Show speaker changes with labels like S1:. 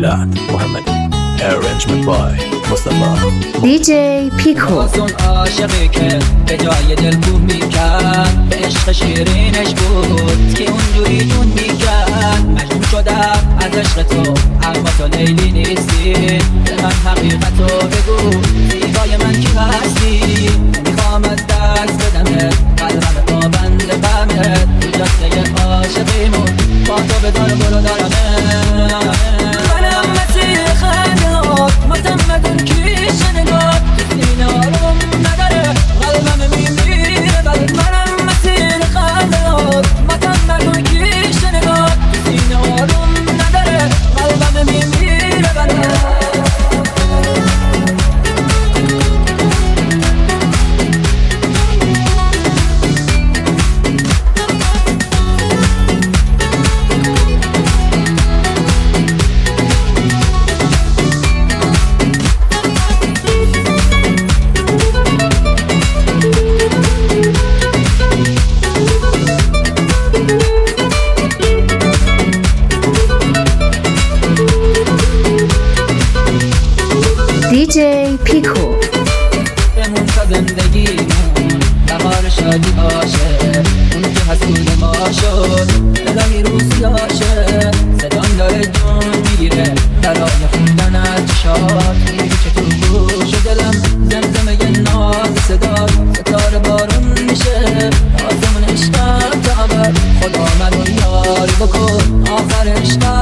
S1: بلند محمدی. Arrangement by مصطفی.
S2: DJ پیکو.
S3: اون عاشقی که به جای دل بو میکرد، به عشق شیرینش بود که اونجوری جون میکرد. مجنون شدم از عشق تو، اما تو لیلی نیستی. به من حقیقتو بگو، زیبای من کی هستی؟ میخوام از دست بدمه قلبم پابند غمه، تو جاده عاشقیمون با تو به دار برو دارمه. منم مسیح خندهات متمدن کیش نگاه، تو سینه آروم نداره قلبم میمیره. منم مسیح خندهات متمدن کیش نگاه، تو سینه آروم نداره قلبم میمیره.
S2: DJ پیکو.
S3: بمون تا زندگیمون بهار شادی باشه، اون که حسود ما شد الهی روسیاشه. صدام داره جون میگیره برای خوندن از چشات، میگه که تو گوش دلم زمزمه ناز صدا، ستاره بارون میشه آسمون عشقم تا ابد. خدا منو یاری بکن آخر عشقم